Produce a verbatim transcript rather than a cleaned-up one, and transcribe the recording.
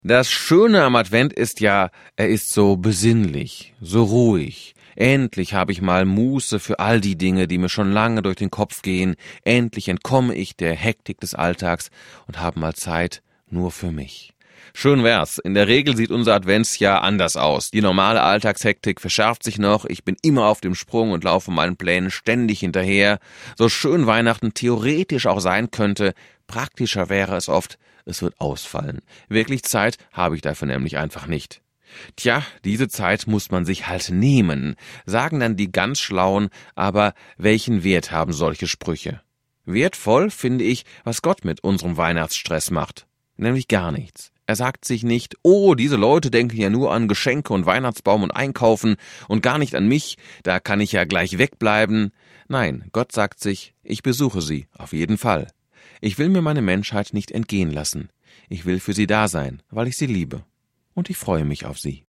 Das Schöne am Advent ist ja, er ist so besinnlich, so ruhig. Endlich habe ich mal Muße für all die Dinge, die mir schon lange durch den Kopf gehen. Endlich entkomme ich der Hektik des Alltags und habe mal Zeit nur für mich. Schön wär's. In der Regel sieht unser Adventsjahr anders aus. Die normale Alltagshektik verschärft sich noch. Ich bin immer auf dem Sprung und laufe meinen Plänen ständig hinterher. So schön Weihnachten theoretisch auch sein könnte, praktischer wäre es oft, es wird ausfallen. Wirklich Zeit habe ich dafür nämlich einfach nicht. Tja, diese Zeit muss man sich halt nehmen, sagen dann die ganz Schlauen, aber welchen Wert haben solche Sprüche? Wertvoll finde ich, was Gott mit unserem Weihnachtsstress macht. Nämlich gar nichts. Er sagt sich nicht, oh, diese Leute denken ja nur an Geschenke und Weihnachtsbaum und Einkaufen und gar nicht an mich, da kann ich ja gleich wegbleiben. Nein, Gott sagt sich, ich besuche sie, auf jeden Fall. Ich will mir meine Menschheit nicht entgehen lassen. Ich will für sie da sein, weil ich sie liebe. Und ich freue mich auf sie.